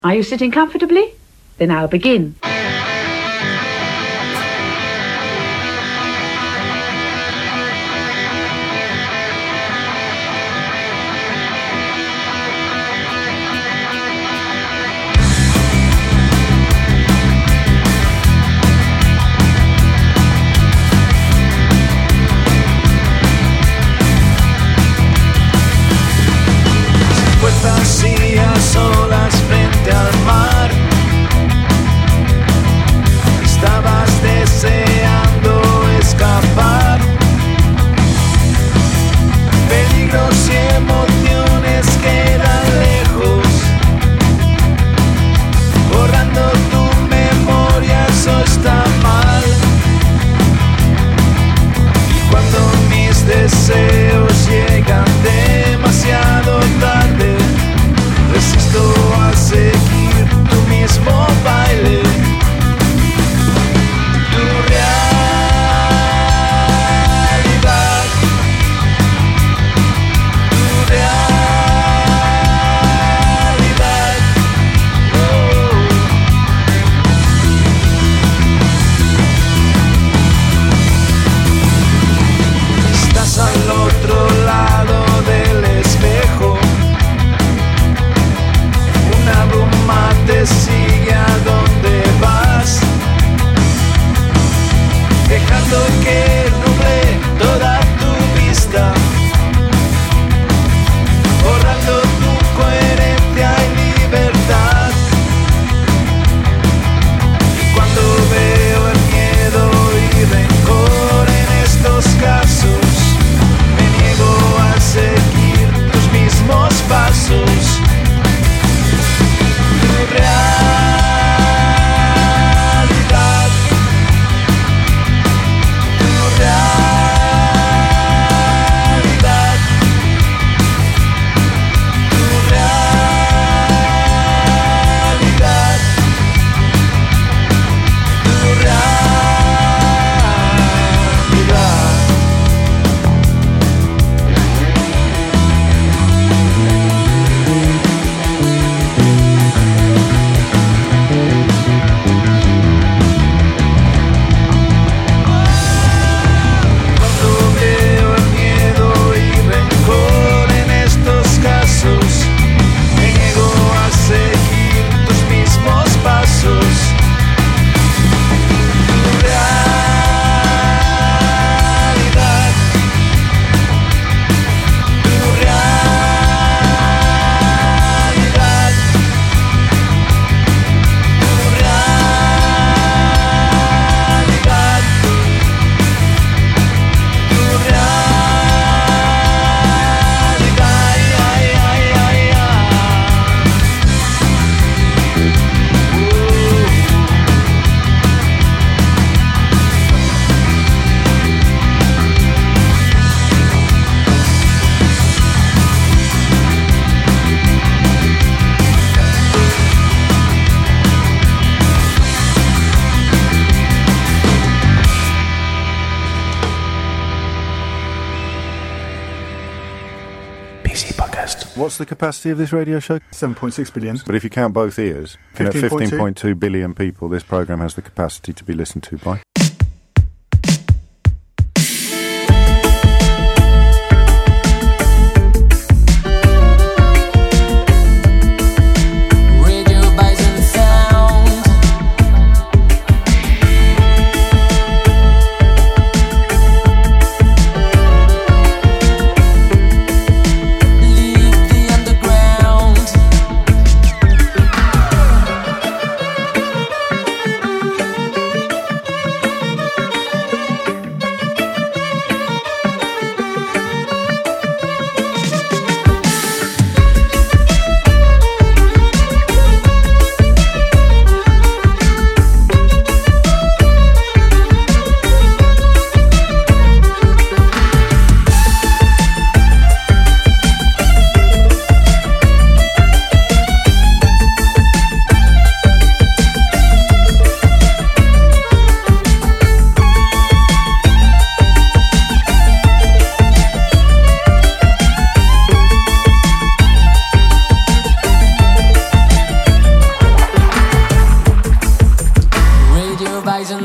Are you sitting comfortably? Then I'll begin. Solas frente al mar, estabas deseando escapar, peligros y emociones quedan lejos, borrando tu memoria, eso está mal. Y cuando mis deseos llegan demasiado tarde, resisto a seguir tu mismo baile, tu realidad, tu realidad. Estás al otro lado del espejo, una bruma te sigue a donde vas, dejando que nuble toda tu vista, borrando tu coherencia y libertad. Y cuando veo el miedo y rencor en estos casos, me niego a seguir tus mismos pasos. Realidad, tu realidad, tu realidad, tu What's the capacity of this radio show? 7.6 billion. But if you count both ears, 15.2 billion people, this programme has the capacity to be listened to by.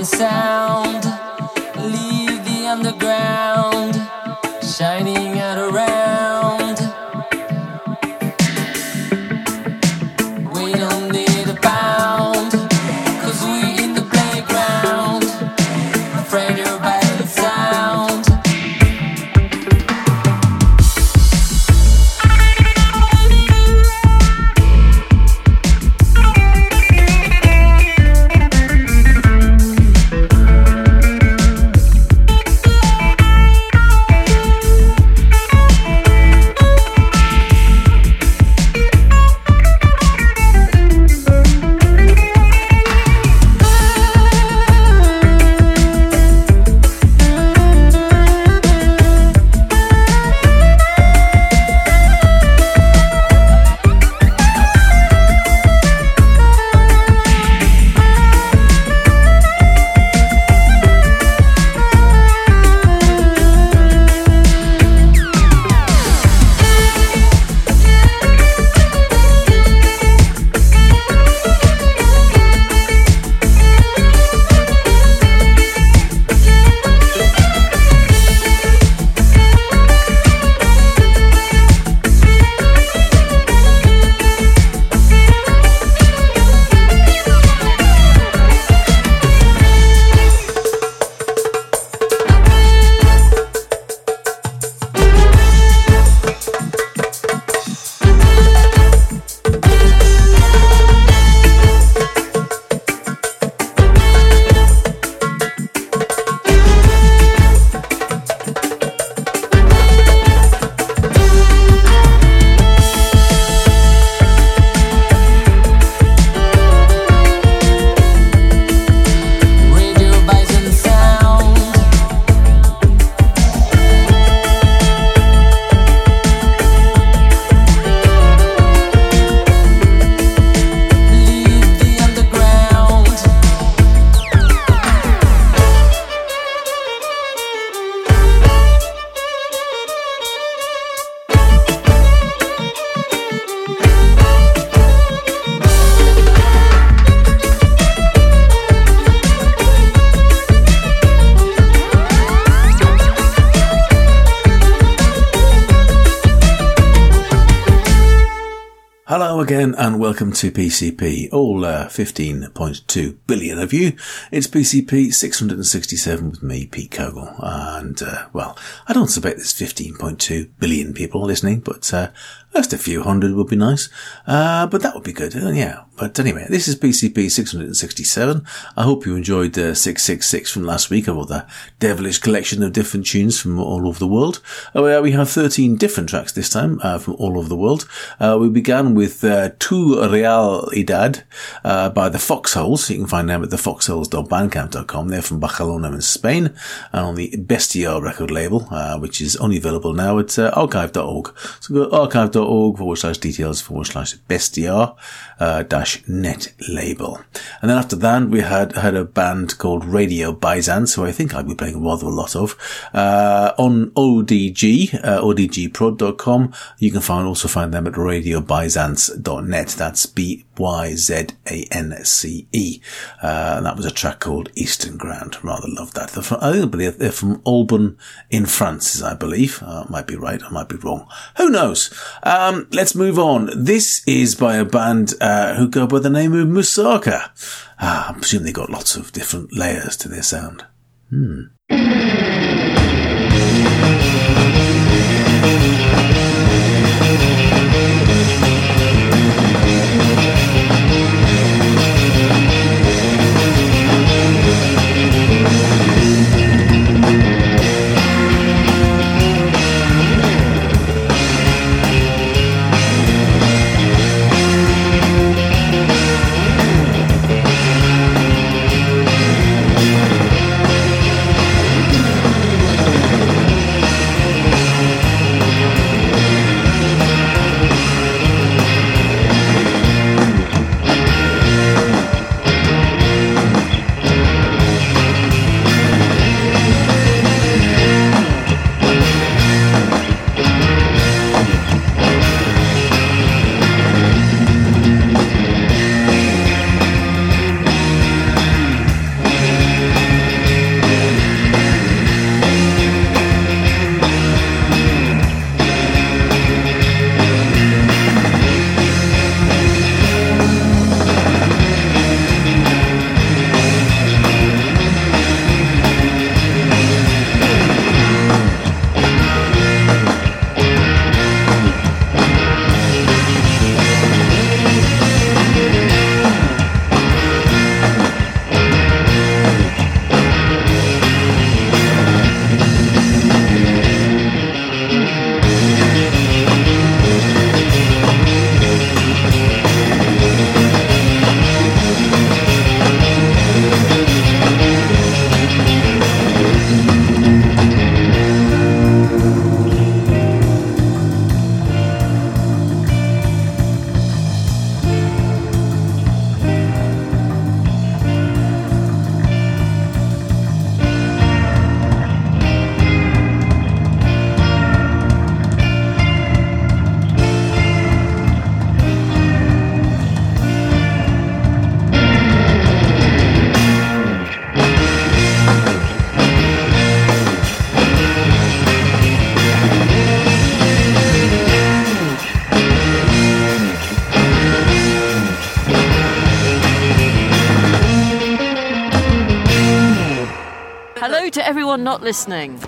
sound, leave the underground, shining out around. We don't need a bound, 'cause we in the playground, afraid you're by the sound. Hello again and welcome to PCP, all 15.2 billion of you. It's PCP 667 with me, Pete Kogel. And, well, I don't suspect there's 15.2 billion people listening, but just a few hundred would be nice. But that would be good, yeah. But anyway, this is PCP 667. I hope you enjoyed 666 from last week, about the devilish collection of different tunes from all over the world. We have 13 different tracks this time from all over the world. We began with Tu Realidad by the Foxholes. You can find them at thefoxholes.bandcamp.com. They're from Barcelona in Spain and on the Bestiar record label, which is only available now at archive.org. So go to archive.org/details/Bestiar -net label. And then after that we had a band called Radio Byzance, who I think I'll be playing rather a lot of on ODG, odgprod.com. You can also find them at radiobyzance.net. That's BYZANCE. And that was a track called Eastern Ground. Rather love that. I think they're from Aubin in France, I believe. Might be right, I might be wrong. Who knows? Let's move on. This is by a band who go by the name of Musaka. I presume they got lots of different layers to their sound. Hello to everyone not listening.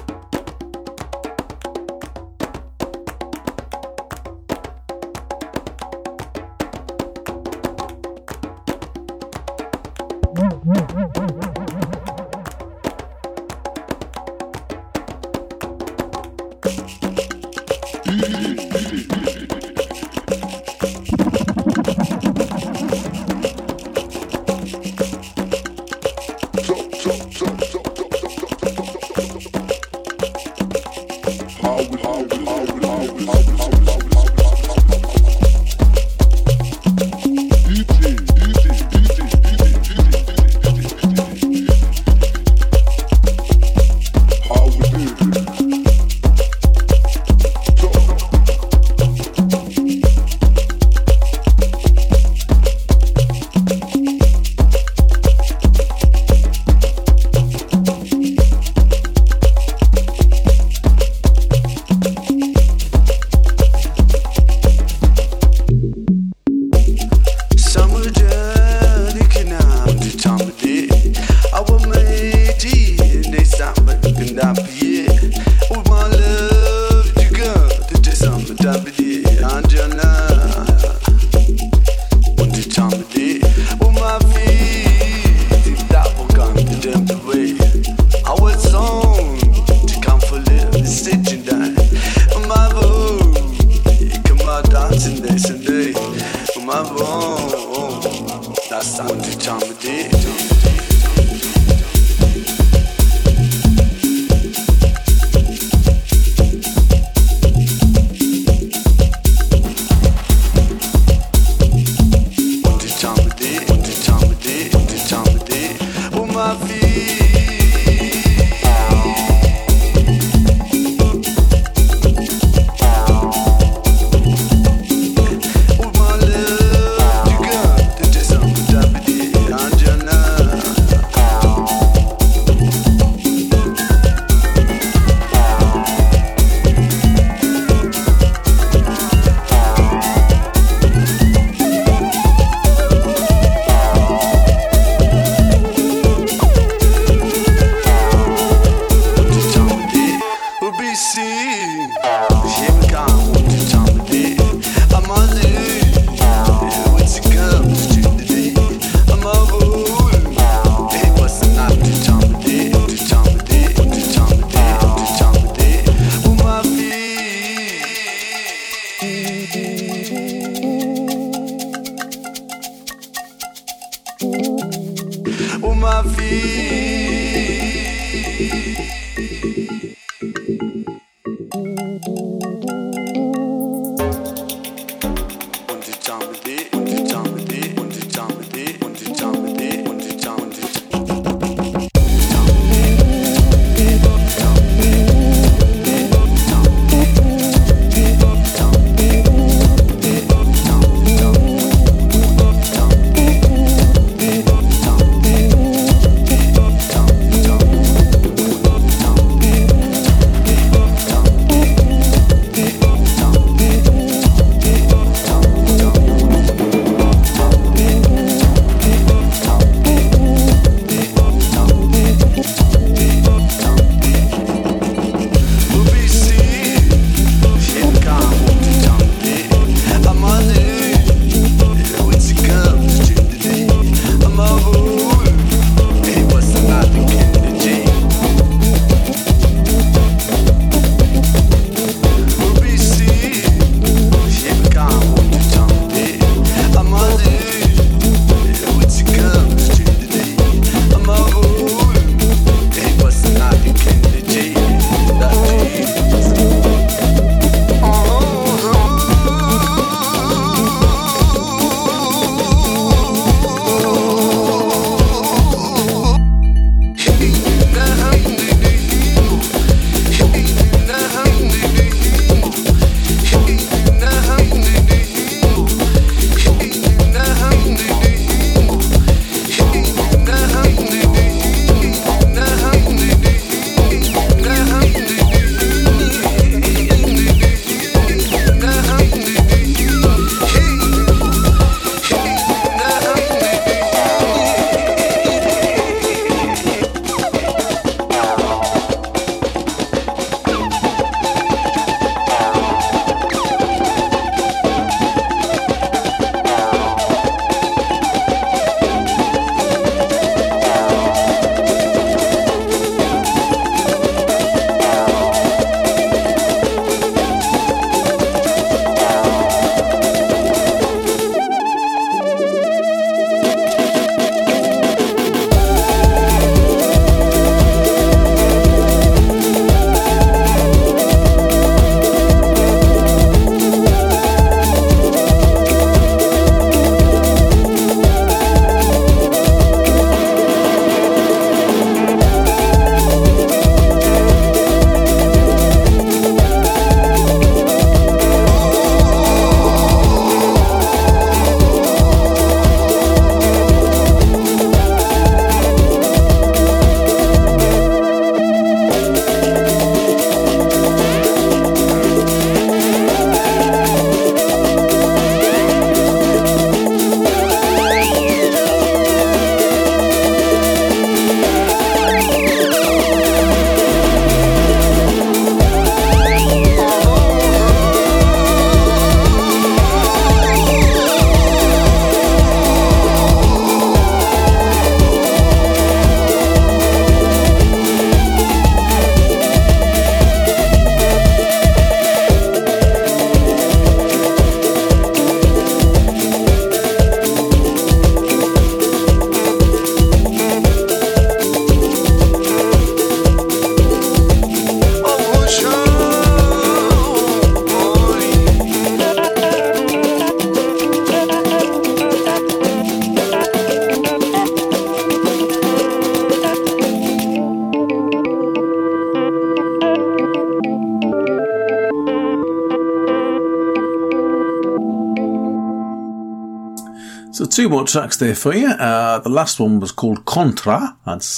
Two more tracks there for you. The last one was called Contra. That's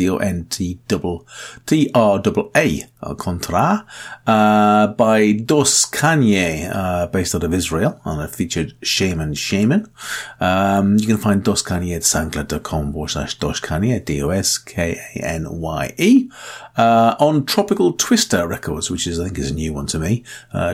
C-O-N-T-R-A, Contra, by Dos Kanye, based out of Israel, and it featured Shaman. You can find Dos Kanye at soundcloud.com/Dos Kanye, DOSKANYE, on Tropical Twister Records, which I think is a new one to me,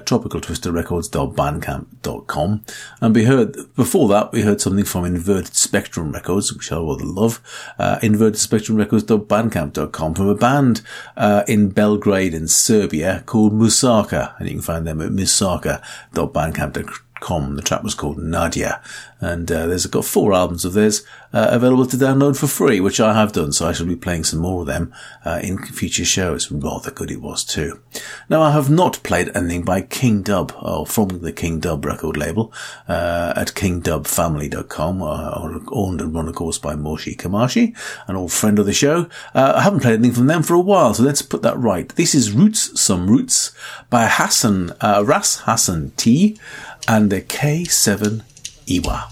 tropicaltwisterrecords.bandcamp.com. And before that, we heard something from Inverted Spectrum Records, which I rather love, invertedspectrumrecords.bandcamp.com, from a band in Belgrade in Serbia called Musaka, and you can find them at musaka.bandcamp.com. The track was called Nadia, and there's got 4 albums of theirs available to download for free, which I have done, so I shall be playing some more of them in future shows. Rather good it was too. Now, I have not played anything by King Dub, or from the King Dub record label, at kingdubfamily.com, owned and run, of course, by Moshi Kamashi, an old friend of the show. I haven't played anything from them for a while, so let's put that right. This is Roots, Some Roots, by Ras Hassan T, and the K7 Iwa.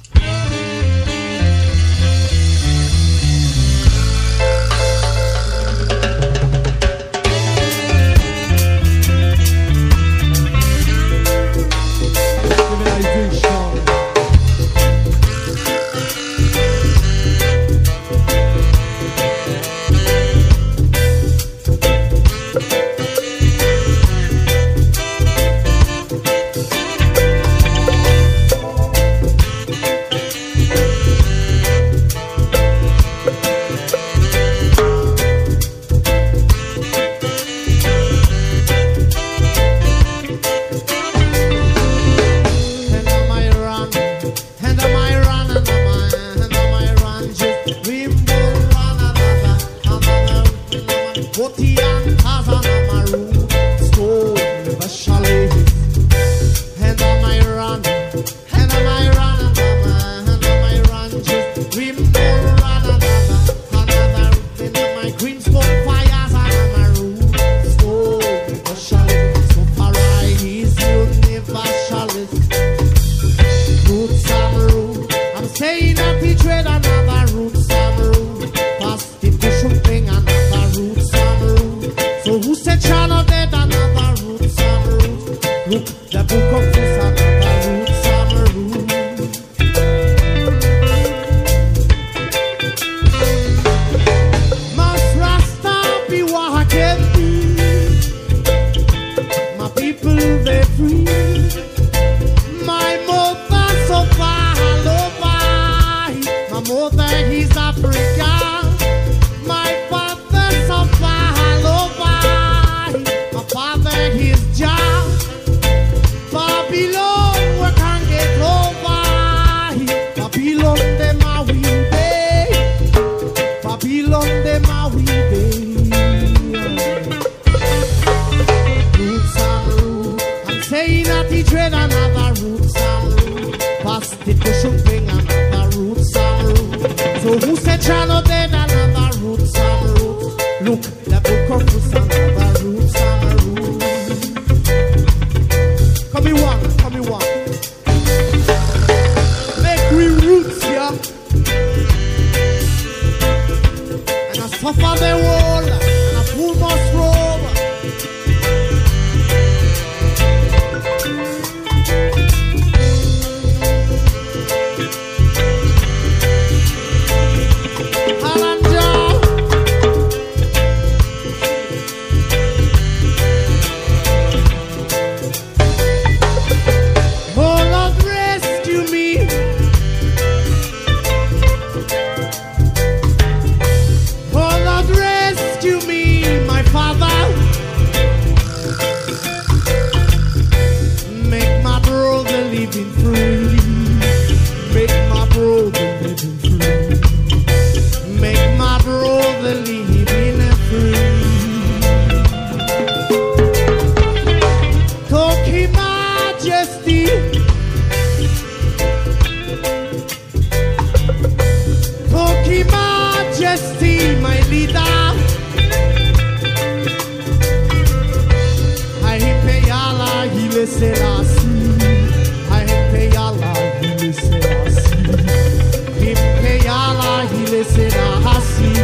Bala hile sena hasi.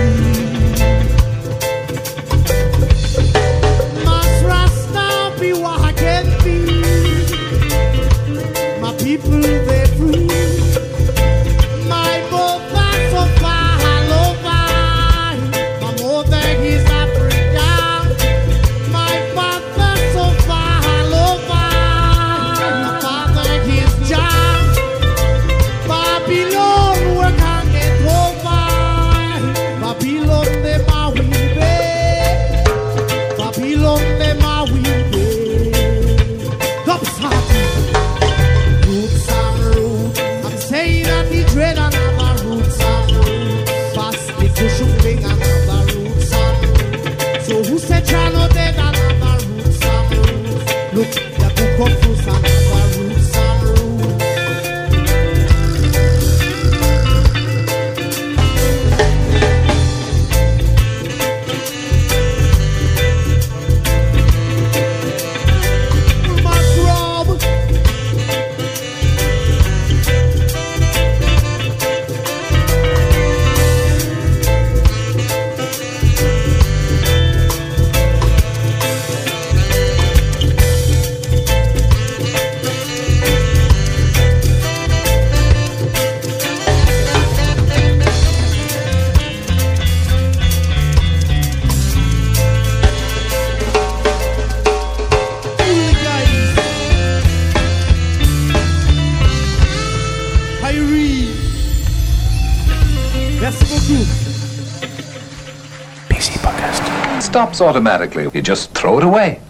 Mas Rasta be what I can be. My people they free. My mother so far over. My mother is Africa. My father so far over. My father is Jah. Babylon we can't get over. Babylon them are we be. Babylon them are we be. Roots and root. I'm saying that the dread another roots and root. Past the cushion thing another roots and root. So who said Chano dead another roots and root? Look, the book of fruits another roots and root. Must rob. Stops automatically. You just throw it away.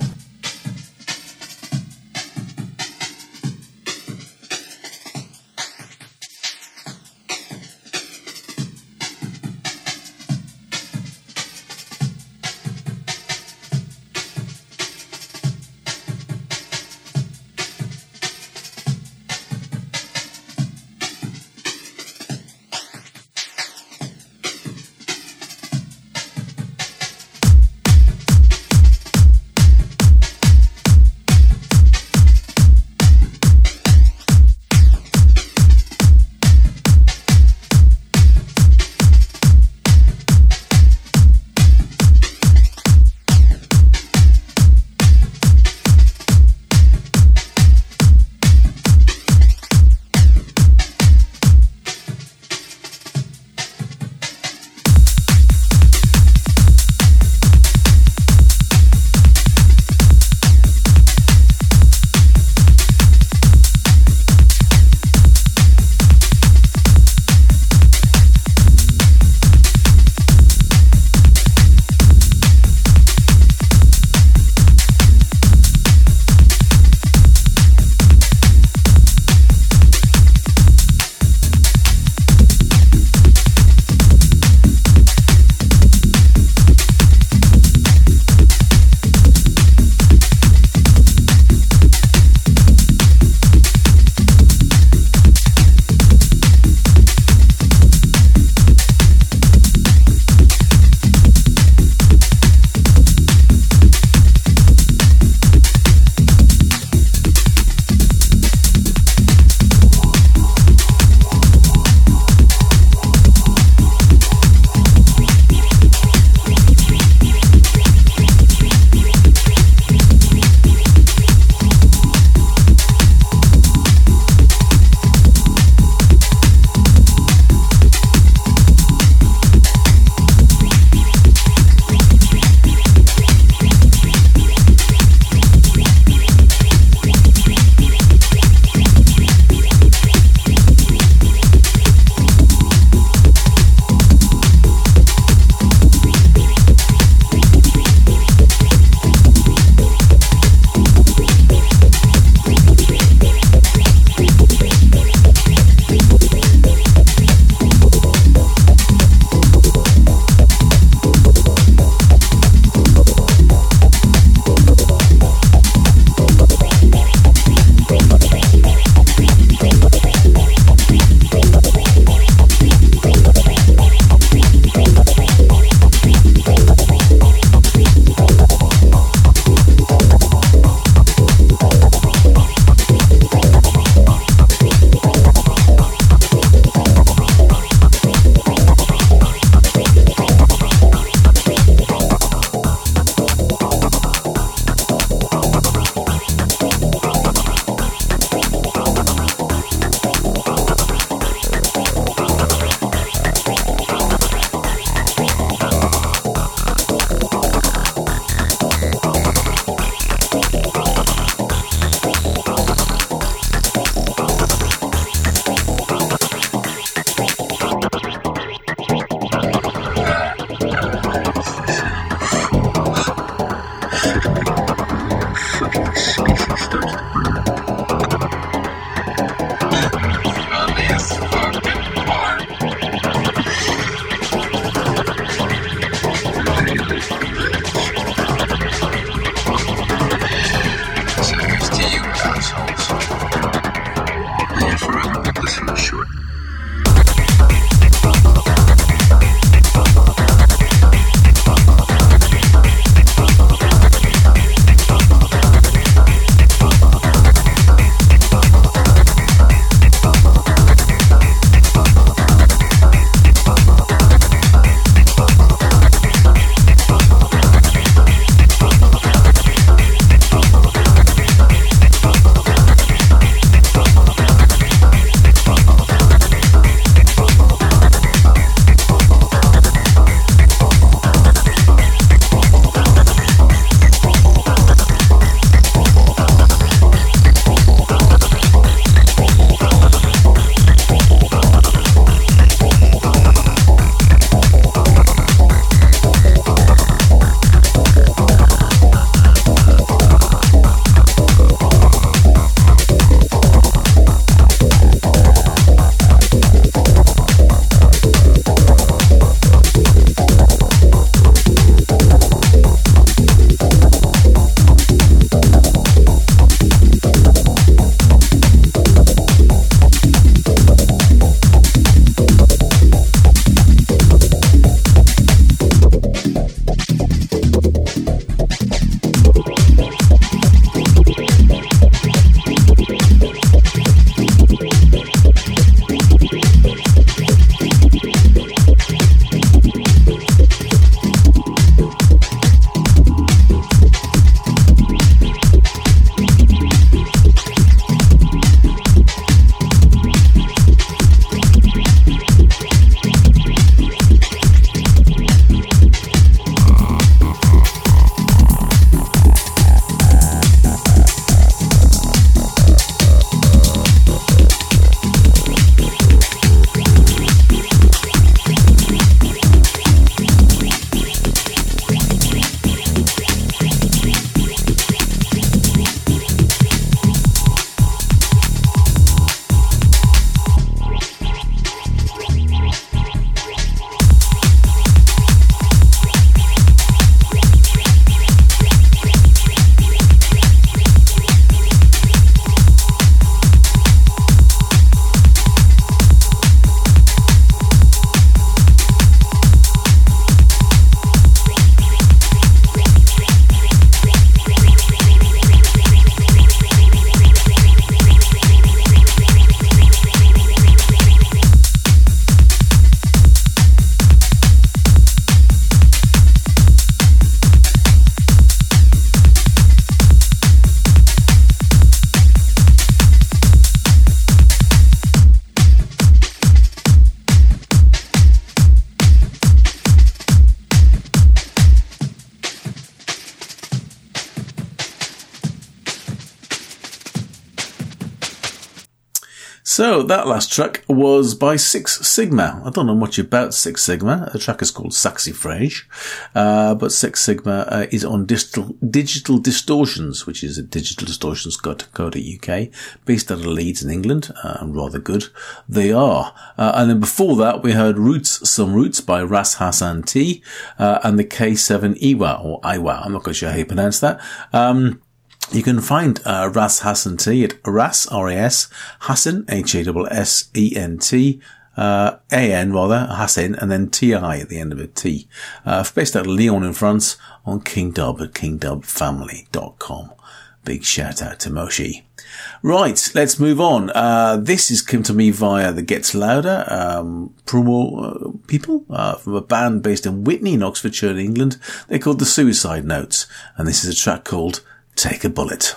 So that last track was by Six Sigma. I don't know much about Six Sigma. The track is called Saxifrage, but Six Sigma is on Digital Distortions, which is at digitaldistortions.co.uk, based out of Leeds in England, and rather good they are. And then before that we heard Some Roots by Ras Hassan T, and the K7 Iwa, or Iwa, I'm not quite sure how you pronounce that. You can find Ras Hassan T at Ras, R-A-S, Hassan, H-A-S-S-E-N-T, A-N rather, Hassan, and then T-I at the end of it, T. Based out of Lyon in France, on King Dub at kingdubfamily.com. Big shout out to Moshi. Right, let's move on. This has come to me via the Gets Louder promo people from a band based in Witney in Oxfordshire, England. They're called the Suicide Notes, and this is a track called Take a Bullet.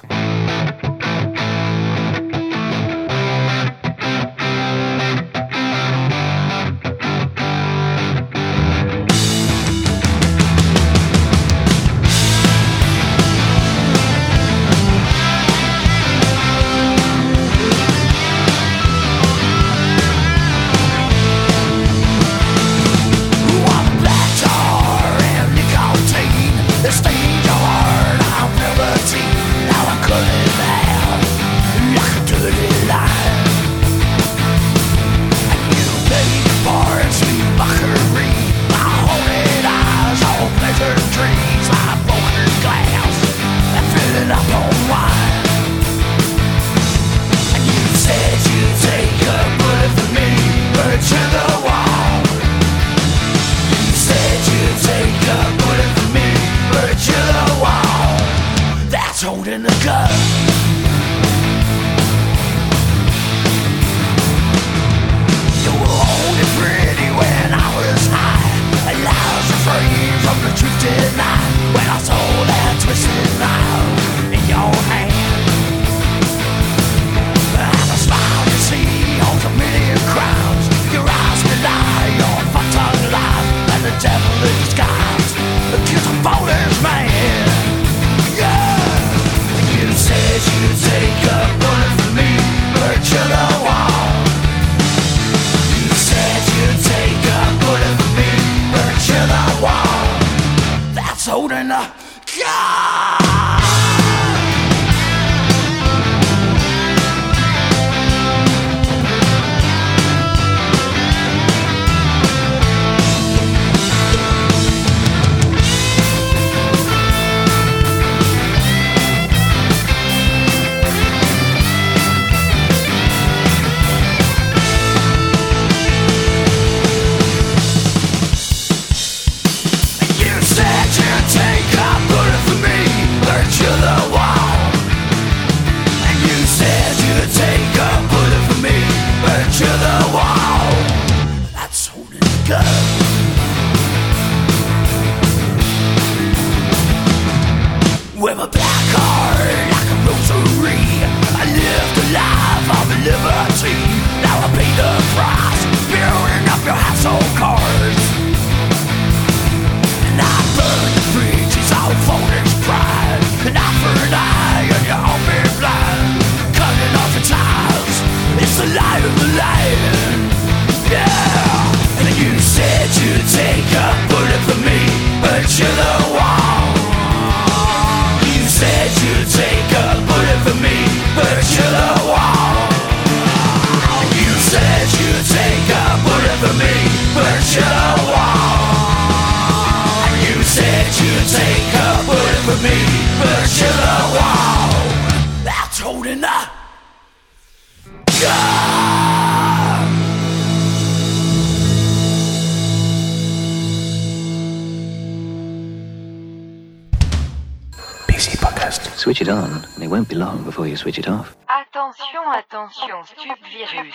Switch it on, and it won't be long before you switch it off. Attention, attention, Stubvirus.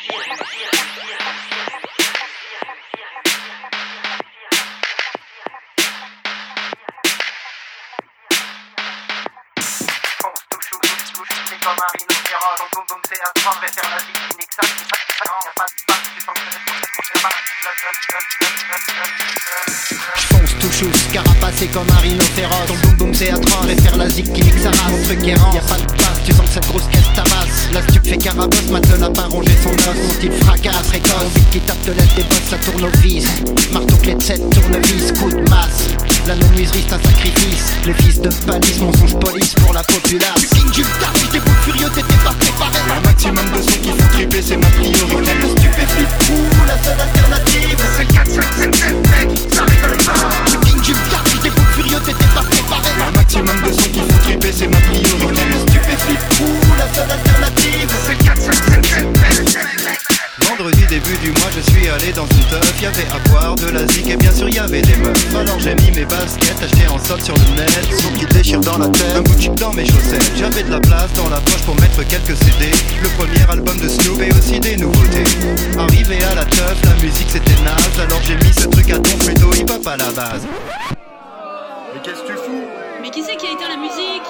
J'fonce tout chousse, carapacé comme un rhinocéros. Ton boum boum c'est à 3, réfère la zik qui nique sa race. Truc errant, y'a pas de place, tu sens que cette grosse caisse tabasse. La stup fait carabosse, Matt n'a pas rongé son os. Mon style fracasse, récolte, vite qui tape de l'aide des boss, ça tourne au vis. Marteau clé de 7, tournevis, coup de masse. La non-nuiserie c'est un sacrifice. Les fils de palisse, mensonge police pour la populace. Du king du tard, j'étais bout furieux, t'étais pas préparé. Un maximum de sons qui font triper, c'est ma priorité. Le stupéflip fou, la seule alternative. C'est 4, 5, 7, 7, mec, ça rigole pas. Du king du tard, j'étais bout furieux, t'étais pas préparé. Un maximum de sons qui font triper, c'est ma priorité. Le stupéflip fou, la seule alternative. C'est 4, 5, 7, 7, mec. Vendredi début du mois je suis allé dans une teuf. Y'avait à boire de la zik et bien sûr y'avait des meufs. Alors j'ai mis mes baskets achetées en solde sur le net. Son qui déchire dans la tête, un bout de chip dans mes chaussettes. J'avais de la place dans la poche pour mettre quelques CD. Le premier album de Snoop et aussi des nouveautés. Arrivé à la teuf, la musique c'était naze. Alors j'ai mis ce truc à ton plutôt hip hop à la base. Mais qu'est-ce que tu fous? Mais qui c'est qui a éteint la musique?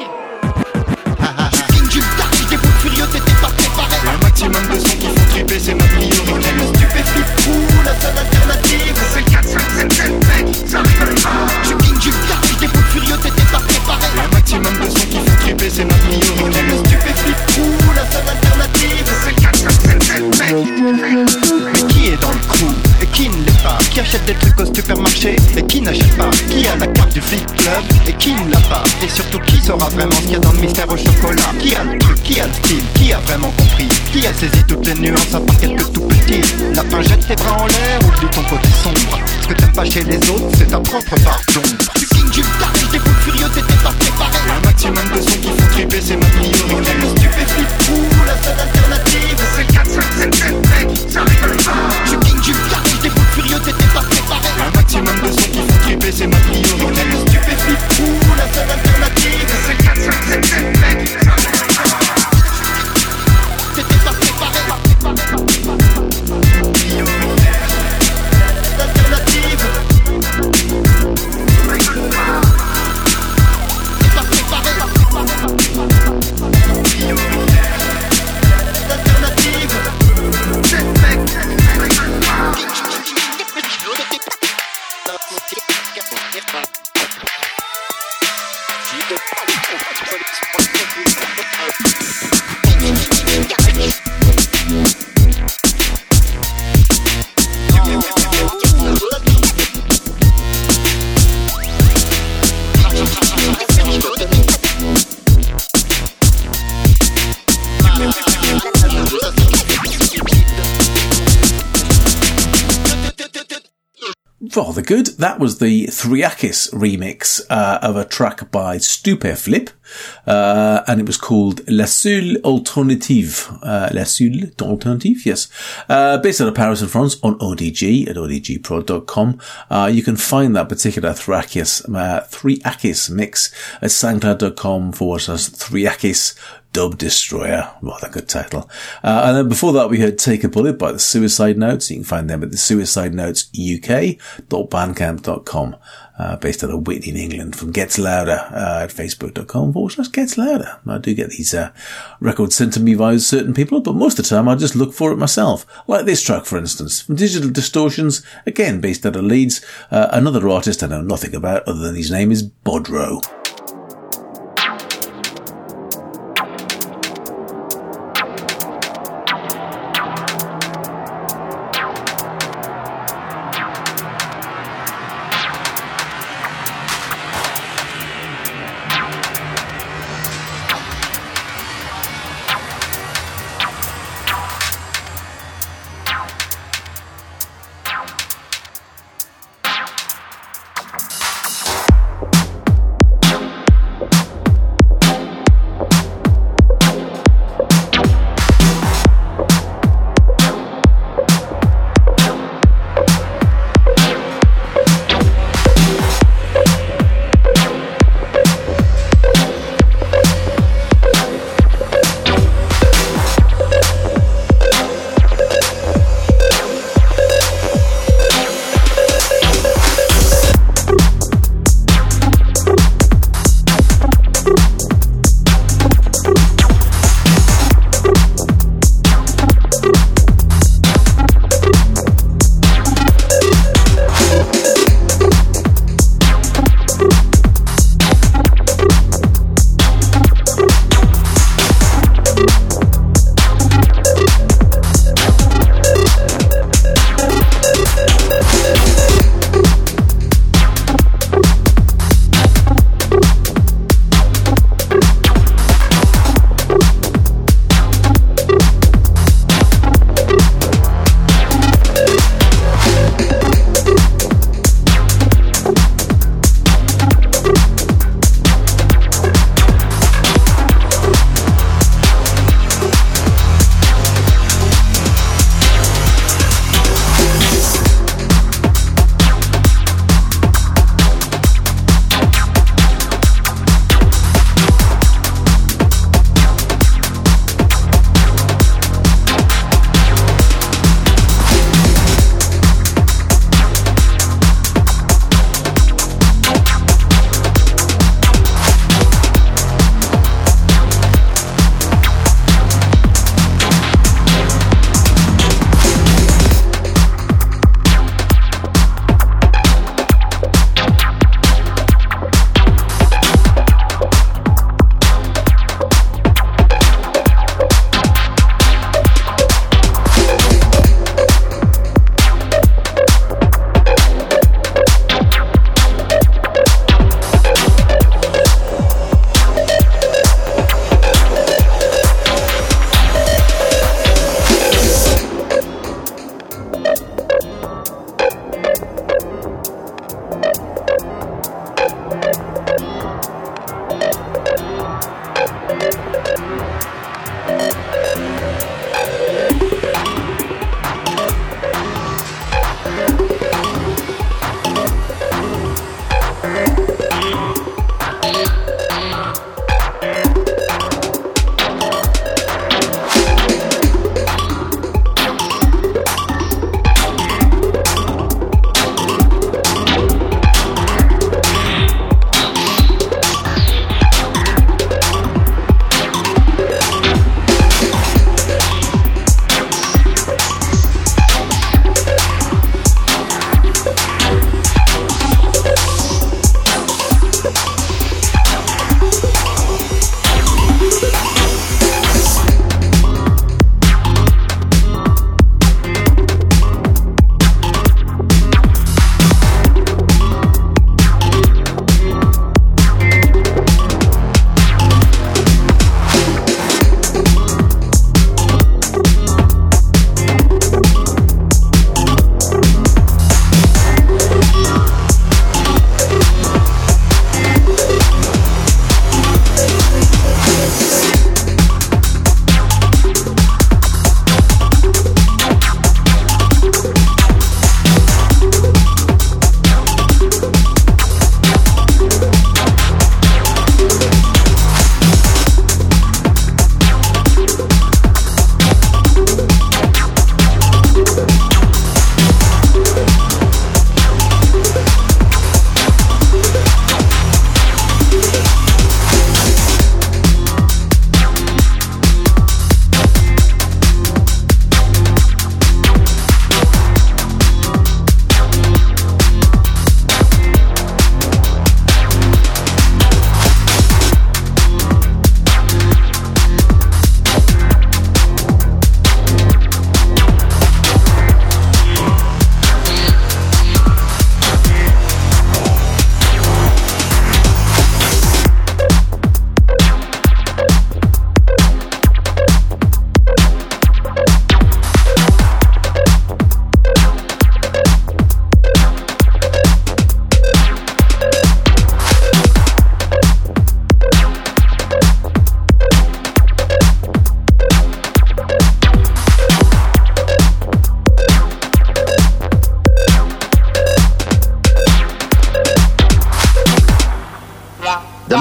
Du tard, j'étais bout furieux, t'étais pas préparé. Un maximum de sons qui font triper, c'est ma priorité. Le stupéflip fou, la seule alternative. C'est 4, 5, 7, 7, mec, ça rigole pas. Je king du tard, j'étais bout furieux, t'étais pas préparé. Un maximum de sons qui font triper, c'est ma priorité. Le stupéflip fou, la seule alternative. C'est 4, 5, 7, 7, mec. Mais qui est dans le crew et qui ne l'est pas? Qui achète des trucs au supermarché et qui n'achète pas? Qui a la carte du flip club et qui ne l'a pas? Et surtout qui saura vraiment ce qu'il y a dans le mystère au chocolat? Qui a le truc, qui a le style, qui a vraiment compris? Qui a saisi toutes les nuances à part quelques tout petits? Lapin, jette tes bras en l'air, oublie ton côté sombre. Ce que t'aimes pas chez les autres, c'est ta propre part d'ombre. Du king du tard, j'étais bout furieux, t'étais pas préparé. Un maximum de sons qui font triper, c'est ma priorité. Le stupéflip fou, la seule alternative. C'est 4, 5, 7, 7, mec, ça rigole pas. Du king du tard, j'étais bout furieux, t'étais pas préparé. Un maximum de sons qui font triper, c'est ma priorité. Le stupéflip fou, la seule alternative. C'est 4, 5, 7, 7, mec, ça rigole pas. T'étais pas préparé. L'alternative. T'es pas préparé. L'alternative. Rather good. That was the Thriakis remix of a track by Stupéflip, and it was called La Seule Alternative. La Seule Alternative, yes. Based out of Paris and France on ODG at odgprod.com. You can find that particular Thriakis mix at soundcloud.com/Thriakis Dub Destroyer. Rather good title. And then before that we heard Take a Bullet by the Suicide Notes. You can find them at the Suicide Notes UK.bandcamp.com. Based out of Whitney in England, from Gets Louder, at facebook.com/Gets Louder. I do get these, records sent to me via certain people, but most of the time I just look for it myself. Like this track, for instance, from Digital Distortions, again based out of Leeds, another artist I know nothing about other than his name is Bodro.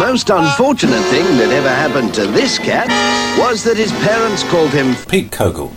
most unfortunate thing that ever happened to this cat was that his parents called him Pete Kogel.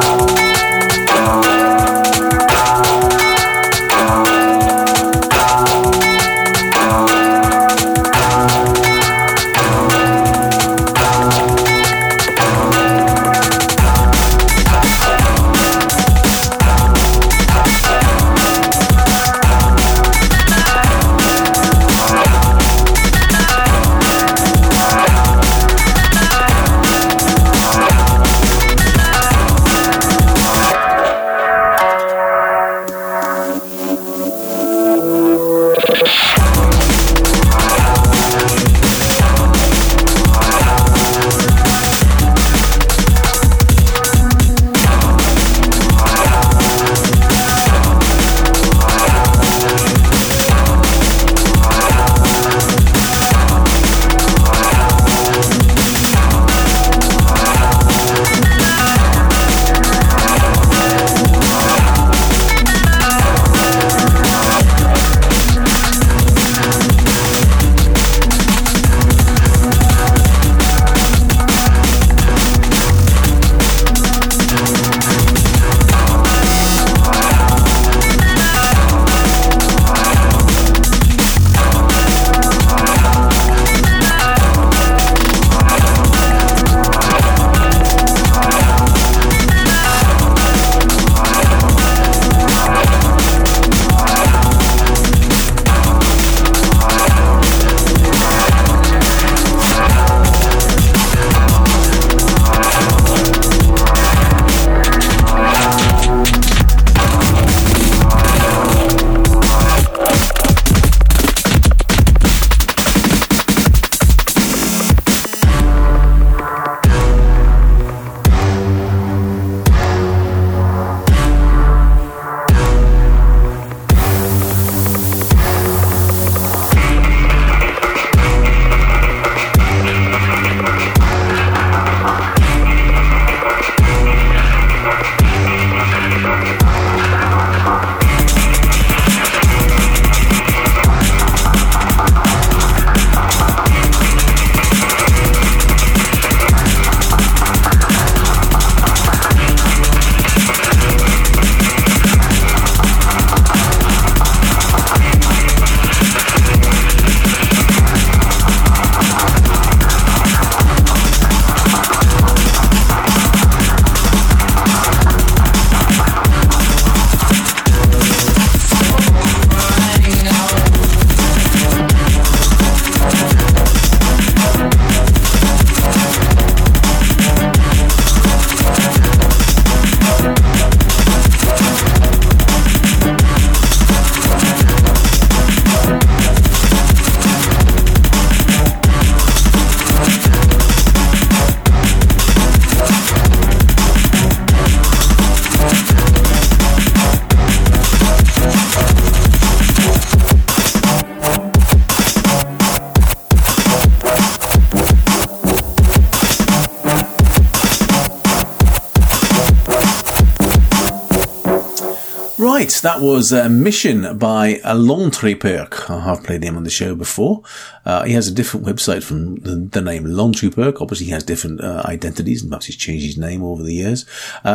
Right, that was Mission by L'Entreperc. I have played him on the show before. He has a different website from the name L'Entreperc. Obviously, he has different identities, and perhaps he's changed his name over the years.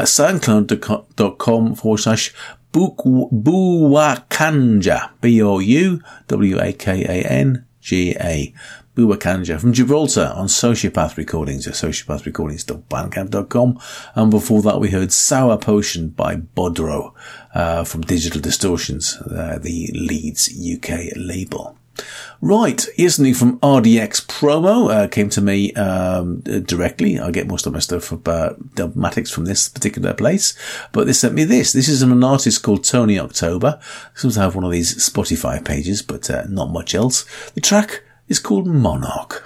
SoundCloud.com/Bouwakanja. Bouwakanja. Bouwakanja from Gibraltar on Sociopath Recordings at sociopathrecordings.bandcamp.com. And before that we heard Sour Potion by Bodro from Digital Distortions, the Leeds UK label. Right, here's something from RDX Promo, came to me directly. I get most of my stuff about Dubmatics from this particular place, but they sent me this. This is an artist called Tony October. Seems to have one of these Spotify pages, but not much else. The track is called Monarch.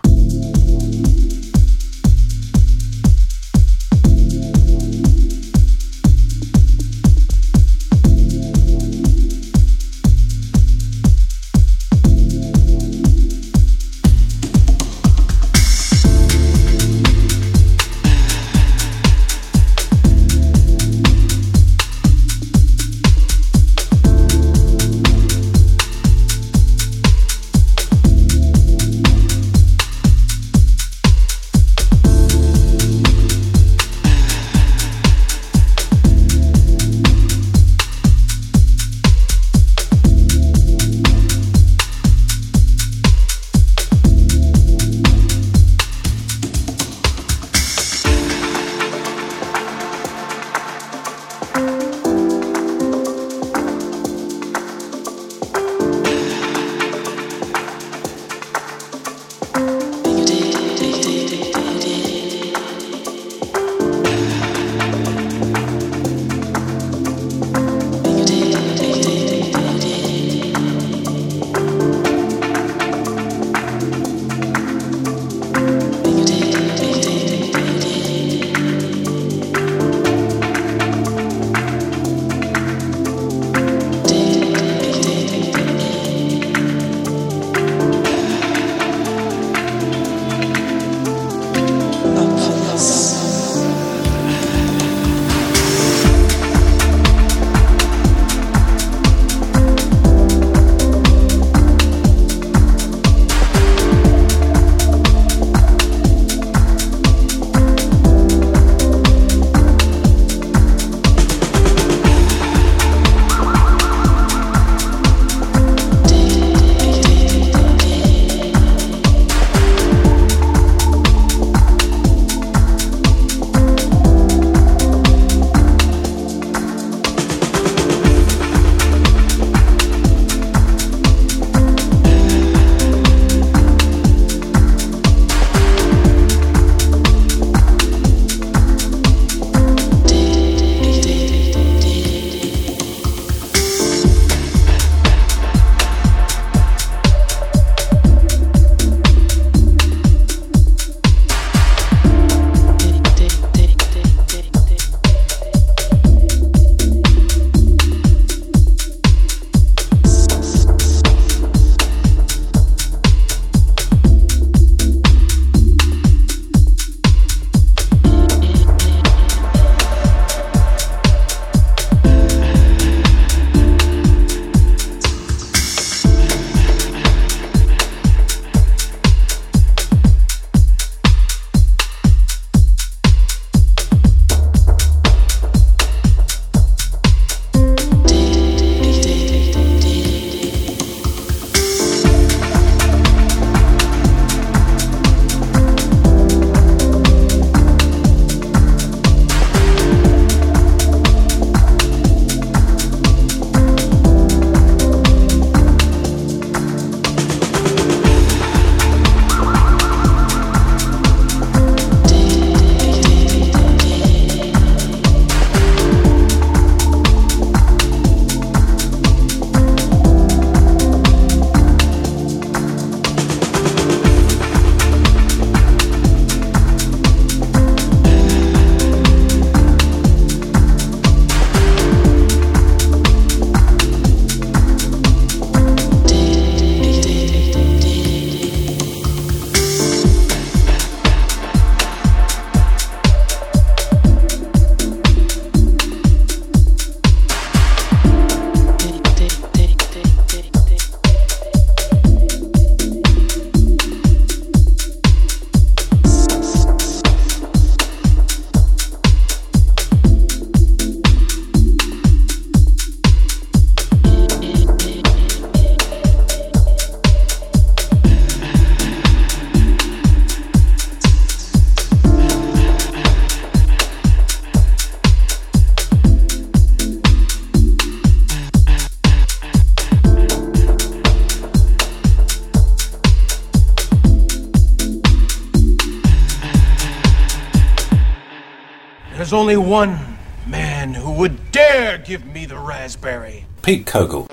There's only one man who would dare give me the raspberry. Pete Kogel.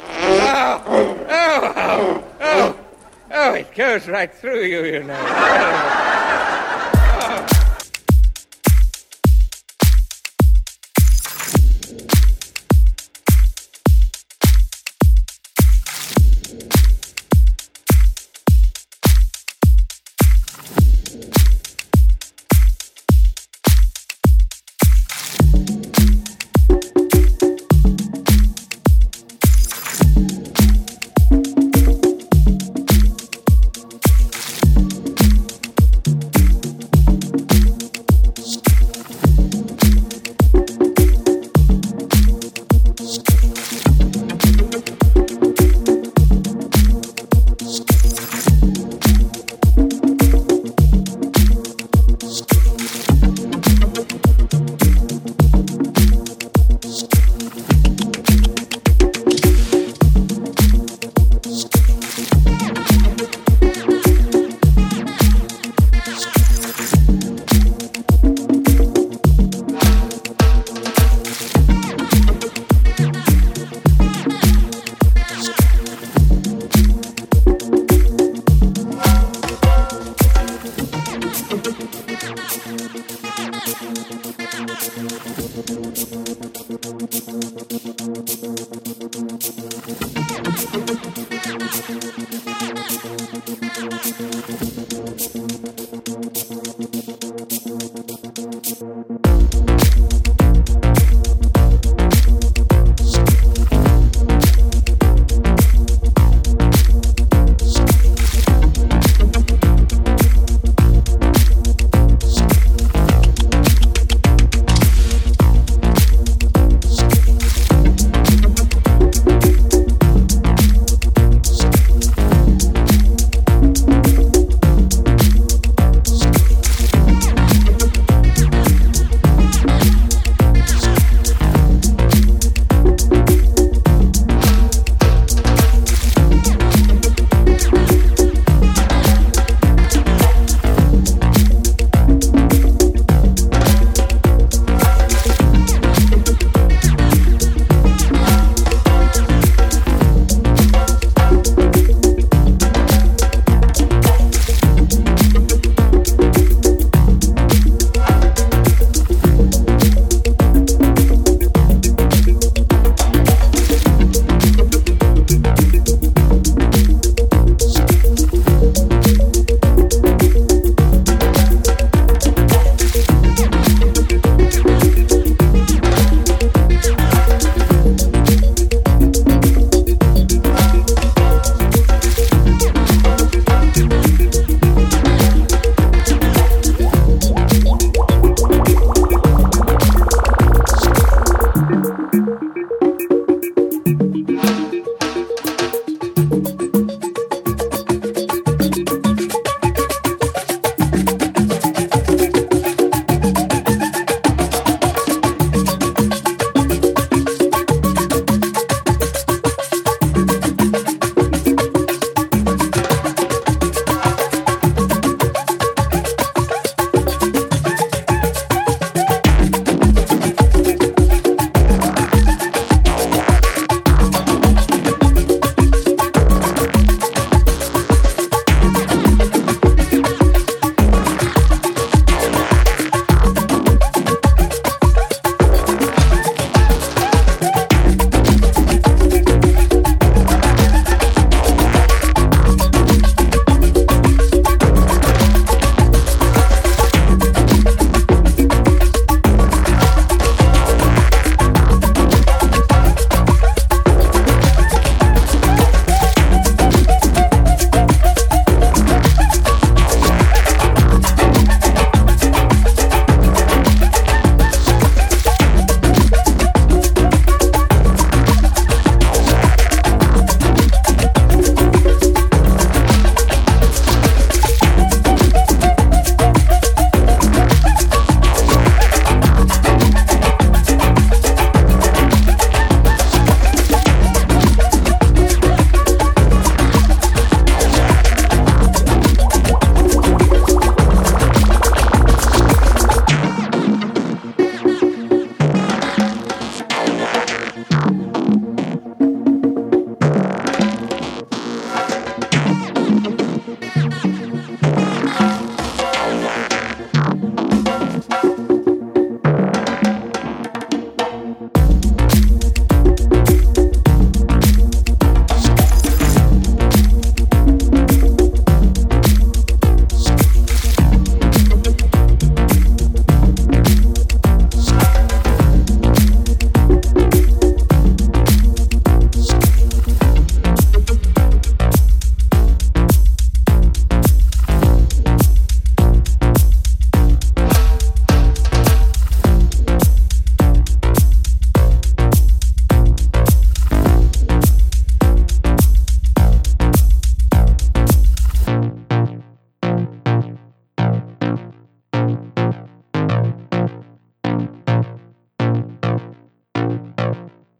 Oh, it goes right through you, you know.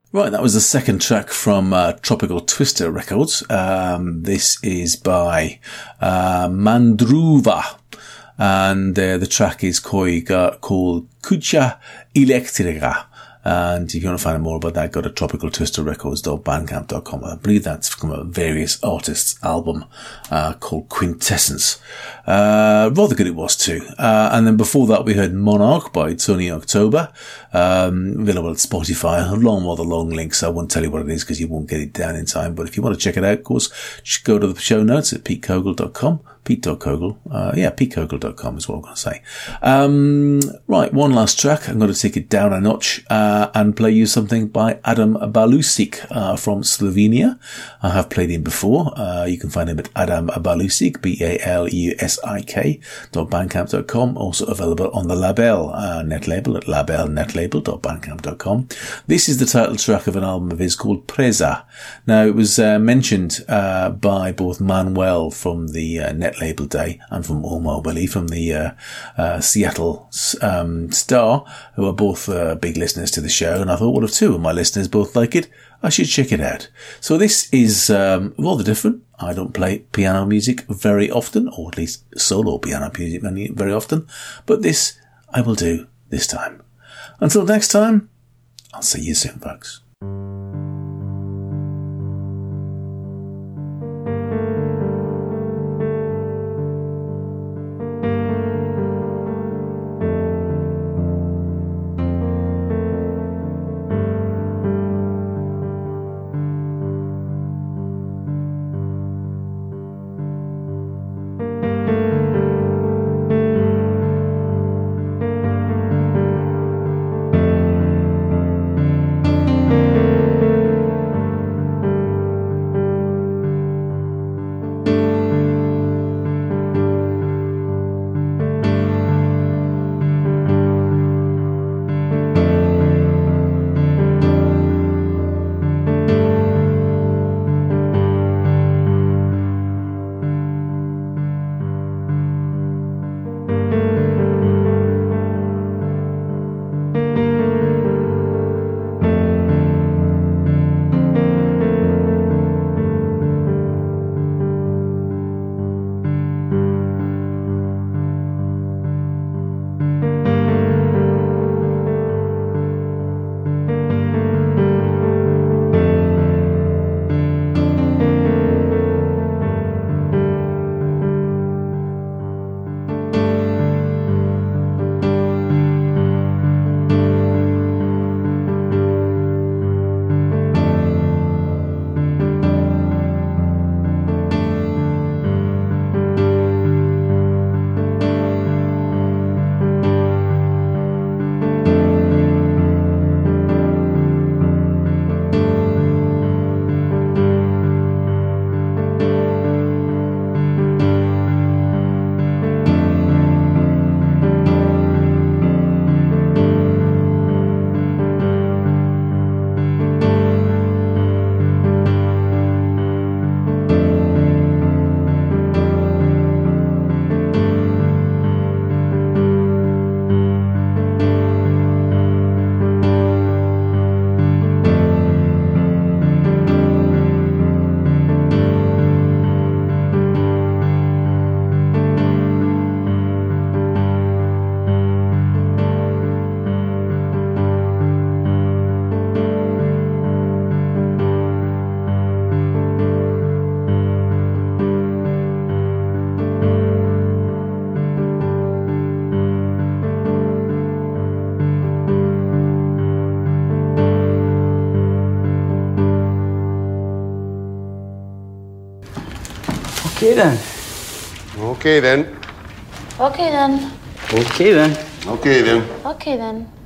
Right, that was the second track from Tropical Twister Records. This is by Mandruva, and the track is called Kucha Electrica. And if you want to find out more about that, go to tropicaltwisterrecords.bandcamp.com. I believe that's from a various artists' album called Quintessence. Rather good it was too. And then before that we heard Monarch by Tony October, available at Spotify. A rather long link, so I won't tell you what it is because you won't get it down in time. But if you want to check it out, of course, just go to the show notes at petekogel.com. Pete.Kogel. petekogel.com is what I'm going to say. Right, one last track. I'm going to take it down a notch and play you something by Adam Balusik from Slovenia. I have played him before. You can find him at Adam Balusik, BALUSIK.bandcamp.com. Also available on the Label net label at labelnetlabel.bandcamp.com. This is the title track of an album of his called Preza. Now, it was mentioned by both Manuel from the Net Label Day and from Omar Willie from the Seattle Star, who are both big listeners to the show, and I thought, well, if two of my listeners both like it, I should check it out. So this is rather different. I don't play piano music very often, or at least solo piano music very often, but this I will do this time. Until next time, I'll see you soon, folks. Okay then. Okay then. Okay then. Okay then. Okay then. Okay then.